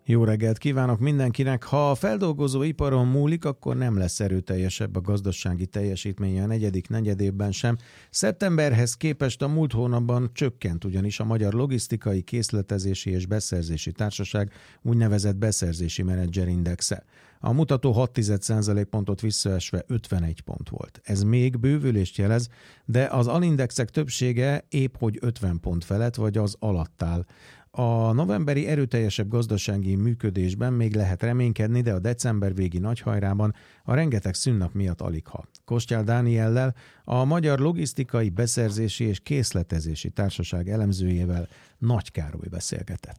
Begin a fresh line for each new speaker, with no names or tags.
Jó reggelt kívánok mindenkinek! Ha a feldolgozóiparon múlik, akkor nem lesz erőteljesebb a gazdasági teljesítménye a negyedik negyedévben sem. Szeptemberhez képest a múlt hónapban csökkent ugyanis a Magyar Logisztikai, Készletezési és Beszerzési Társaság úgynevezett beszerzési menedzserindexe. A mutató 6 pontot visszaesve 51 pont volt. Ez még bővülést jelez, de az alindexek többsége épp hogy 50 pont felett vagy az alatt áll. A novemberi erőteljesebb gazdasági működésben még lehet reménykedni, de a december végi nagyhajrában a rengeteg szünnap miatt aligha. Kostyál Dániellel, a Magyar Logisztikai, Beszerzési és Készletezési Társaság elemzőjével Nagy Károly beszélgetett.